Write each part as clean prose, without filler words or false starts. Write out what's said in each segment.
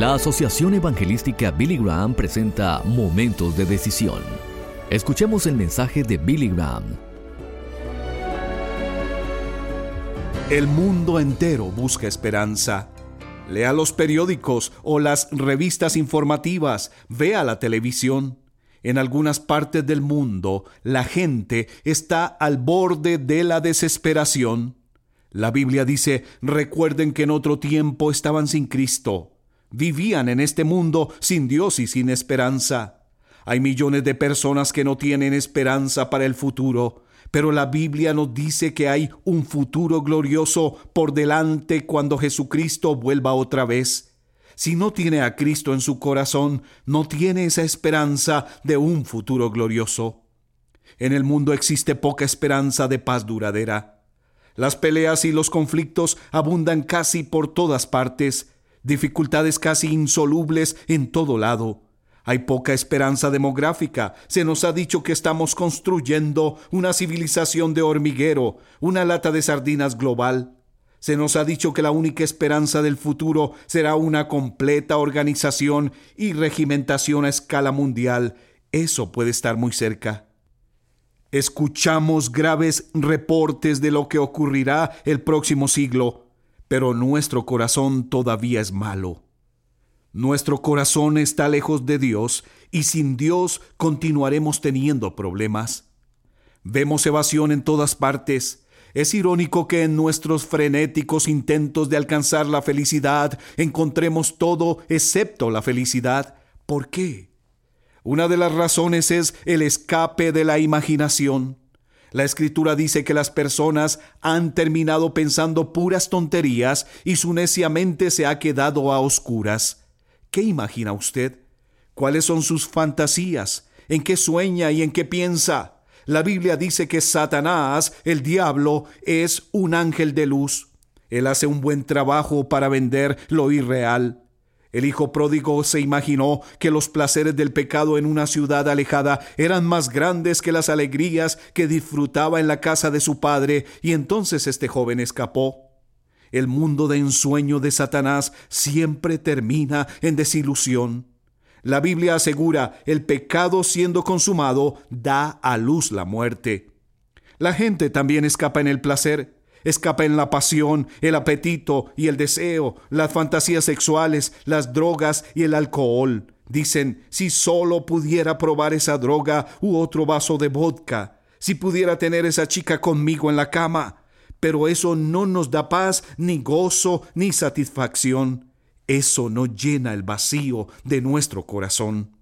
La Asociación Evangelística Billy Graham presenta Momentos de Decisión. Escuchemos el mensaje de Billy Graham. El mundo entero busca esperanza. Lea los periódicos o las revistas informativas, vea la televisión. En algunas partes del mundo, la gente está al borde de la desesperación. La Biblia dice: recuerden que en otro tiempo estaban sin Cristo. Vivían en este mundo sin Dios y sin esperanza. Hay millones de personas que no tienen esperanza para el futuro, pero la Biblia nos dice que hay un futuro glorioso por delante cuando Jesucristo vuelva otra vez. Si no tiene a Cristo en su corazón, no tiene esa esperanza de un futuro glorioso. En el mundo existe poca esperanza de paz duradera. Las peleas y los conflictos abundan casi por todas partes, dificultades casi insolubles en todo lado. Hay poca esperanza demográfica. Se nos ha dicho que estamos construyendo una civilización de hormiguero, una lata de sardinas global. Se nos ha dicho que la única esperanza del futuro será una completa organización y regimentación a escala mundial. Eso puede estar muy cerca. Escuchamos graves reportes de lo que ocurrirá el próximo siglo, pero nuestro corazón todavía es malo. Nuestro corazón está lejos de Dios y sin Dios continuaremos teniendo problemas. Vemos evasión en todas partes. Es irónico que en nuestros frenéticos intentos de alcanzar la felicidad encontremos todo excepto la felicidad. ¿Por qué? Una de las razones es el escape de la imaginación. La Escritura dice que las personas han terminado pensando puras tonterías y su necia mente se ha quedado a oscuras. ¿Qué imagina usted? ¿Cuáles son sus fantasías? ¿En qué sueña y en qué piensa? La Biblia dice que Satanás, el diablo, es un ángel de luz. Él hace un buen trabajo para vender lo irreal. El hijo pródigo se imaginó que los placeres del pecado en una ciudad alejada eran más grandes que las alegrías que disfrutaba en la casa de su padre, y entonces este joven escapó. El mundo de ensueño de Satanás siempre termina en desilusión. La Biblia asegura: el pecado siendo consumado da a luz la muerte. La gente también escapa en el placer. Escapa en la pasión, el apetito y el deseo, las fantasías sexuales, las drogas y el alcohol. Dicen: si solo pudiera probar esa droga u otro vaso de vodka, si pudiera tener esa chica conmigo en la cama. Pero eso no nos da paz, ni gozo, ni satisfacción. Eso no llena el vacío de nuestro corazón.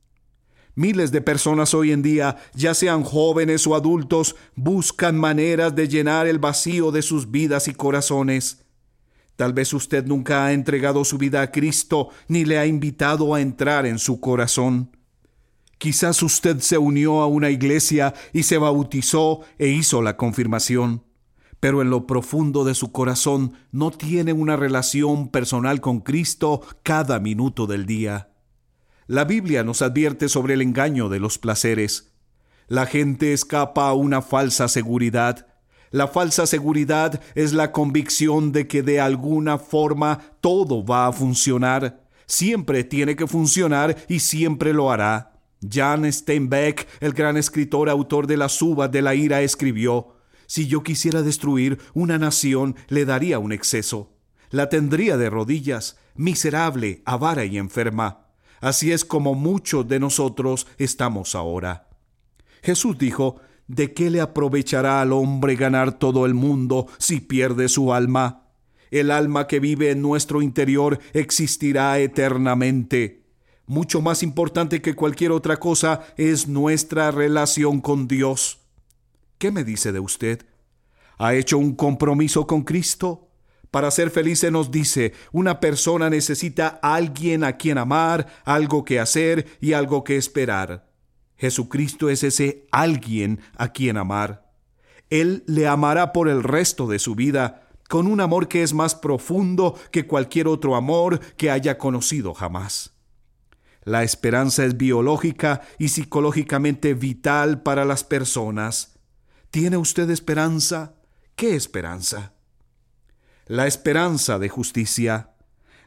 Miles de personas hoy en día, ya sean jóvenes o adultos, buscan maneras de llenar el vacío de sus vidas y corazones. Tal vez usted nunca ha entregado su vida a Cristo, ni le ha invitado a entrar en su corazón. Quizás usted se unió a una iglesia y se bautizó e hizo la confirmación, pero en lo profundo de su corazón no tiene una relación personal con Cristo cada minuto del día. La Biblia nos advierte sobre el engaño de los placeres. La gente escapa a una falsa seguridad. La falsa seguridad es la convicción de que de alguna forma todo va a funcionar. Siempre tiene que funcionar y siempre lo hará. Jan Steinbeck, el gran escritor autor de Las uvas de la ira, escribió: si yo quisiera destruir una nación, le daría un exceso. La tendría de rodillas, miserable, avara y enferma. Así es como muchos de nosotros estamos ahora. Jesús dijo: ¿de qué le aprovechará al hombre ganar todo el mundo si pierde su alma? El alma que vive en nuestro interior existirá eternamente. Mucho más importante que cualquier otra cosa es nuestra relación con Dios. ¿Qué me dice de usted? ¿Ha hecho un compromiso con Cristo? Para ser feliz, se nos dice, una persona necesita a alguien a quien amar, algo que hacer y algo que esperar. Jesucristo es ese alguien a quien amar. Él le amará por el resto de su vida, con un amor que es más profundo que cualquier otro amor que haya conocido jamás. La esperanza es biológica y psicológicamente vital para las personas. ¿Tiene usted esperanza? ¿Qué esperanza? La esperanza de justicia.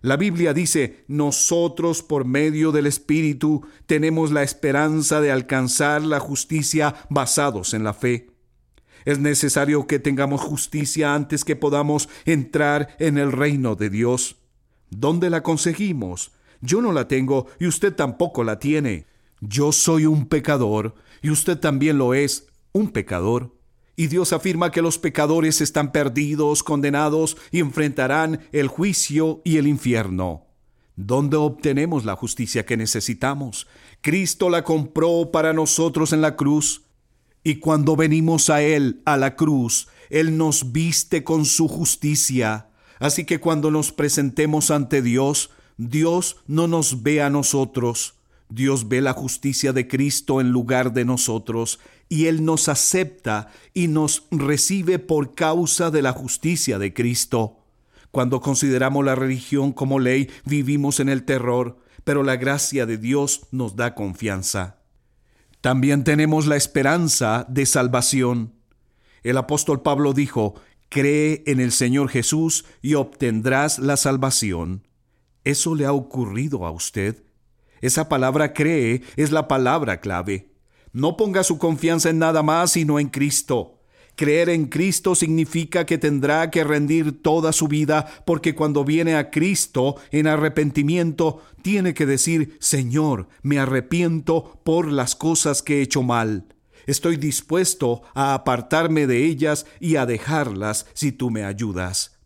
La Biblia dice, nosotros por medio del Espíritu tenemos la esperanza de alcanzar la justicia basados en la fe. Es necesario que tengamos justicia antes que podamos entrar en el reino de Dios. ¿Dónde la conseguimos? Yo no la tengo y usted tampoco la tiene. Yo soy un pecador y usted también lo es, un pecador. Y Dios afirma que los pecadores están perdidos, condenados y enfrentarán el juicio y el infierno. ¿Dónde obtenemos la justicia que necesitamos? Cristo la compró para nosotros en la cruz. Y cuando venimos a Él, a la cruz, Él nos viste con su justicia. Así que cuando nos presentemos ante Dios, Dios no nos ve a nosotros. Dios ve la justicia de Cristo en lugar de nosotros, y Él nos acepta y nos recibe por causa de la justicia de Cristo. Cuando consideramos la religión como ley, vivimos en el terror, pero la gracia de Dios nos da confianza. También tenemos la esperanza de salvación. El apóstol Pablo dijo, cree en el Señor Jesús y obtendrás la salvación. ¿Eso le ha ocurrido a usted? Esa palabra cree es la palabra clave. No ponga su confianza en nada más sino en Cristo. Creer en Cristo significa que tendrá que rendir toda su vida, porque cuando viene a Cristo en arrepentimiento, tiene que decir, Señor, me arrepiento por las cosas que he hecho mal. Estoy dispuesto a apartarme de ellas y a dejarlas si tú me ayudas.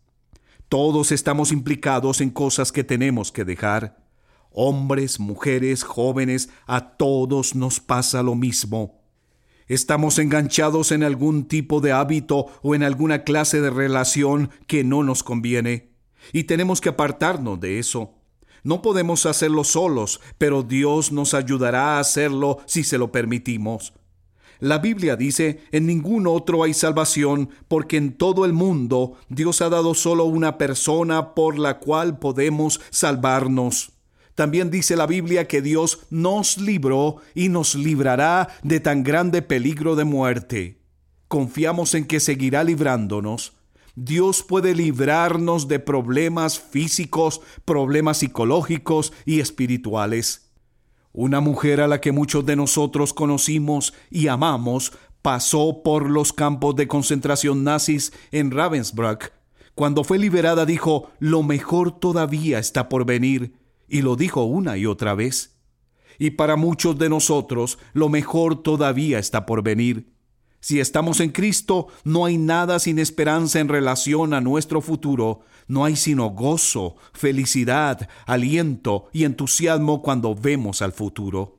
Todos estamos implicados en cosas que tenemos que dejar. Hombres, mujeres, jóvenes, a todos nos pasa lo mismo. Estamos enganchados en algún tipo de hábito o en alguna clase de relación que no nos conviene, y tenemos que apartarnos de eso. No podemos hacerlo solos, pero Dios nos ayudará a hacerlo si se lo permitimos. La Biblia dice, en ningún otro hay salvación, porque en todo el mundo Dios ha dado solo una persona por la cual podemos salvarnos. También dice la Biblia que Dios nos libró y nos librará de tan grande peligro de muerte. Confiamos en que seguirá librándonos. Dios puede librarnos de problemas físicos, problemas psicológicos y espirituales. Una mujer a la que muchos de nosotros conocimos y amamos pasó por los campos de concentración nazis en Ravensbrück. Cuando fue liberada dijo, lo mejor todavía está por venir. Y lo dijo una y otra vez. Y para muchos de nosotros, lo mejor todavía está por venir. Si estamos en Cristo, no hay nada sin esperanza en relación a nuestro futuro. No hay sino gozo, felicidad, aliento y entusiasmo cuando vemos al futuro.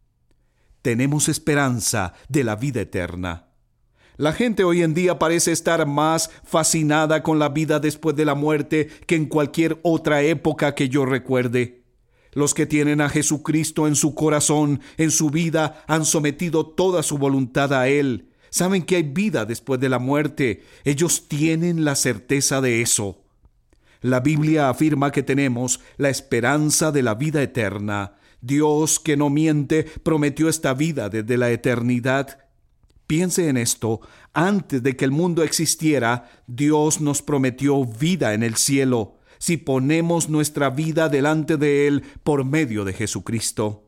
Tenemos esperanza de la vida eterna. La gente hoy en día parece estar más fascinada con la vida después de la muerte que en cualquier otra época que yo recuerde. Los que tienen a Jesucristo en su corazón, en su vida, han sometido toda su voluntad a Él. Saben que hay vida después de la muerte. Ellos tienen la certeza de eso. La Biblia afirma que tenemos la esperanza de la vida eterna. Dios, que no miente, prometió esta vida desde la eternidad. Piense en esto. Antes de que el mundo existiera, Dios nos prometió vida en el cielo, si ponemos nuestra vida delante de Él por medio de Jesucristo.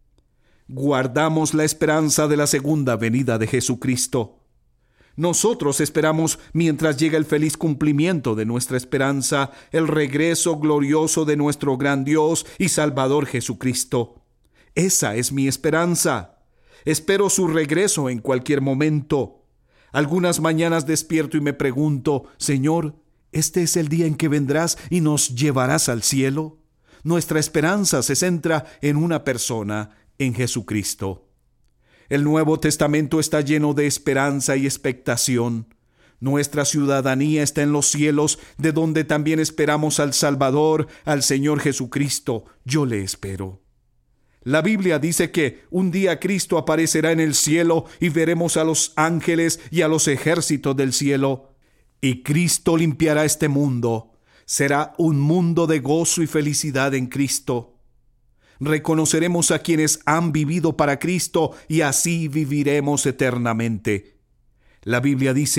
Guardamos la esperanza de la segunda venida de Jesucristo. Nosotros esperamos, mientras llega el feliz cumplimiento de nuestra esperanza, el regreso glorioso de nuestro gran Dios y Salvador Jesucristo. Esa es mi esperanza. Espero su regreso en cualquier momento. Algunas mañanas despierto y me pregunto, Señor, ¿este es el día en que vendrás y nos llevarás al cielo? Nuestra esperanza se centra en una persona, en Jesucristo. El Nuevo Testamento está lleno de esperanza y expectación. Nuestra ciudadanía está en los cielos, de donde también esperamos al Salvador, al Señor Jesucristo. Yo le espero. La Biblia dice que un día Cristo aparecerá en el cielo y veremos a los ángeles y a los ejércitos del cielo. Y Cristo limpiará este mundo. Será un mundo de gozo y felicidad en Cristo. Reconoceremos a quienes han vivido para Cristo y así viviremos eternamente. La Biblia dice,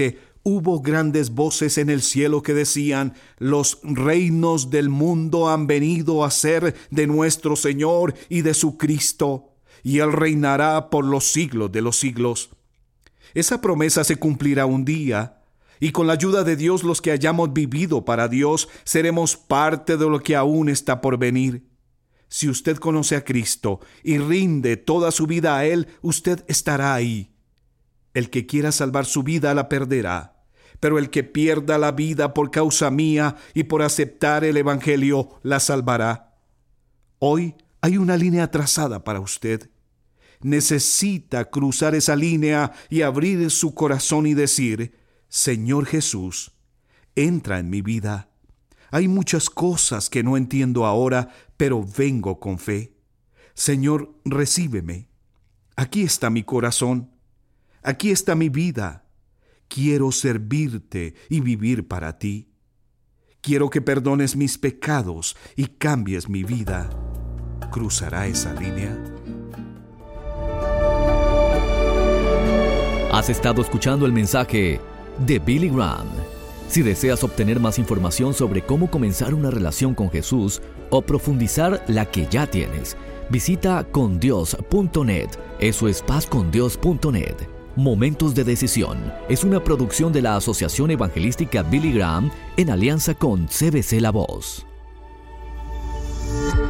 hubo grandes voces en el cielo que decían: los reinos del mundo han venido a ser de nuestro Señor y de su Cristo, y Él reinará por los siglos de los siglos. Esa promesa se cumplirá un día, y con la ayuda de Dios, los que hayamos vivido para Dios, seremos parte de lo que aún está por venir. Si usted conoce a Cristo y rinde toda su vida a Él, usted estará ahí. El que quiera salvar su vida la perderá, pero el que pierda la vida por causa mía y por aceptar el Evangelio la salvará. Hoy hay una línea trazada para usted. Necesita cruzar esa línea y abrir su corazón y decir: Señor Jesús, entra en mi vida. Hay muchas cosas que no entiendo ahora, pero vengo con fe. Señor, recíbeme. Aquí está mi corazón. Aquí está mi vida. Quiero servirte y vivir para ti. Quiero que perdones mis pecados y cambies mi vida. ¿Cruzará esa línea? Has estado escuchando el mensaje de Billy Graham. Si deseas obtener más información sobre cómo comenzar una relación con Jesús o profundizar la que ya tienes, visita condios.net. Eso es pazcondios.net. Momentos de Decisión es una producción de la Asociación Evangelística Billy Graham en alianza con CBC La Voz.